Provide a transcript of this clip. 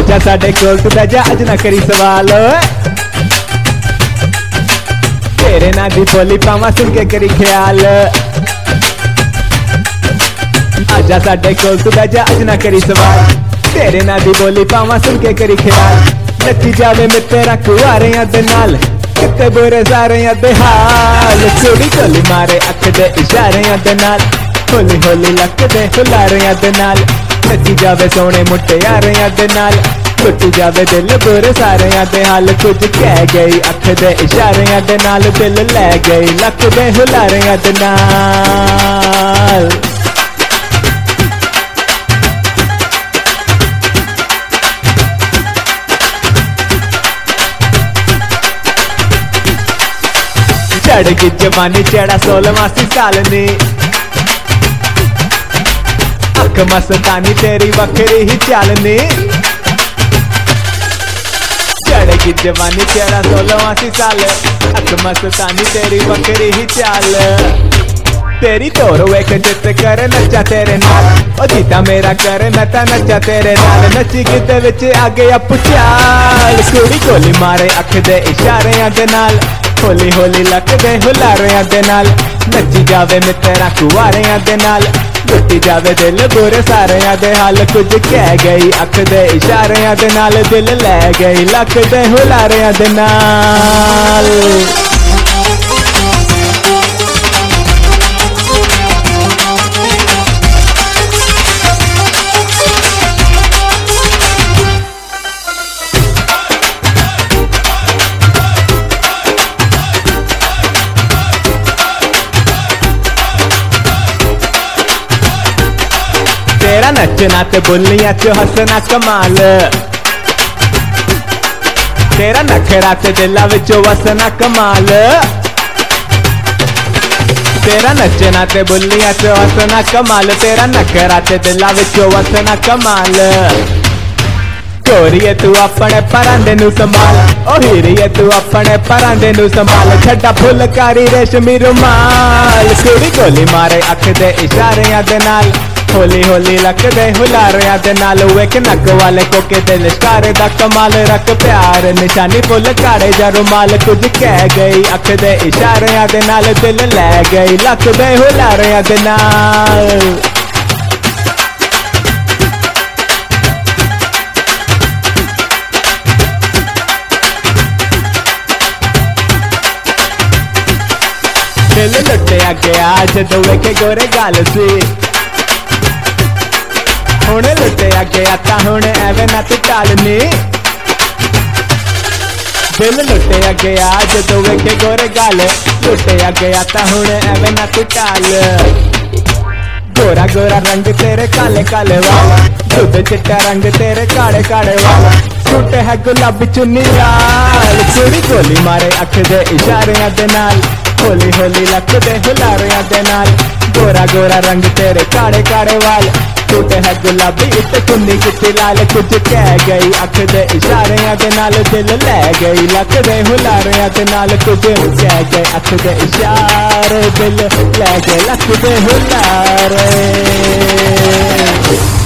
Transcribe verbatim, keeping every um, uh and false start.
आजा साडे कोल तू बह जा अज ना करी सवाल तेरे ना दी बोली पावा सुन के करी ख्याल आजा साडे कोल तू बह जा अज ना करी सवाल तेरे ना दी बोली पावा सुन के करी ख्याल नची जावे मैं तेरा कुआरियां दे नाल किते बुरे सारियां दे हाल कुड़ी कोली मारे अख दे इशारियां दे नाल होली होली लक दे हुलारियां दे नाल नची जावे सोने मुटियारियां दे नाल टुटी जावे दिल बुरे सारियां दे हाल कुछ कह गई अख दे इशारियां दे नाल दिल लै गई लक दे हुलारियां दे नाल चढ़ की जवानी चढ़ा सोलहवासी साल ने अख मस्तानी तेरी वखरी ही चाल ने चढ़ की जवानी चढ़ा सोलहवासी साल अख मस्तानी तेरी वखरी ही चाल तेरी तोर वेख चित कर नचा तेरे नाल ओ जीता मेरा कर मैं ता नचा तेरे नाल नची गिद्दे विच आ गया पुचाल कुड़ी कोली मारे अख दे इशारियां दे नाल होली होली लक दे हुलारियां दे नाल नची जावे मित्तरा कुआरियां दे नाल टुटी जावे दिल बुरे सारियां दे हाल कुछ कह गई अख दे इशारियां दे नाल दिल लै गई लक दे हुलारियां दे नाल तेरा नचना ते बोलियां च हसना कमाल तेरा नखरा ते दिला विचों वसना कमाल तेरा नचना ते बोलियां च हसना कमाल तेरा नखरा ते दिला विचों वसना कमाल गोरीए तू अपने परांदे नू संभाल ओ हीरीए तू अपने परांदे नू संभाल छड्डा फुलकारी रेशमी रुमाल कुड़ी गोली मारे अख दे इशारियां दे नाल होली होली लक दे हुलारियां दे नाल वेख नक वाले कोके दे लिशकारे दा कमाल रख प्यार निशानी फुल काड़े जा रुमाल कुछ कह गई अख दे इशारियां दे नाल दिल लै गई लक दे हुलारियां दे नाल दिल लुटिया गया जदों वेखे गोरे गाल सी हुणे लुटिया गया ता हुणे एवें ना तू टालनी दिल लुटिया गया जदों वेखे गोरे गाल लुटिया गया ता हुणे एवें ना तू टाल गोरा गोरा रंग तेरे काले काले वाला दुध चिट्टा रंग तेरे काले काले वाला सूट है गुलाबी चुन्नी लाल कुड़ी गोली मारे अख दे इशारियां दे नाल होली होली लक दे हुलारियां दे नाल गोरा गोरा रंग तेरे काले काले वाल सूट है गुलाबी इत्ते चुन्नी चिट्टी लाल कुछ कह गई अख दे इशारियां दे नाल दिल लै गई लक दे हुलारियां दे नाल कुछ कह गए अख दे इशारे दिल लै गए लक दे हुलारे।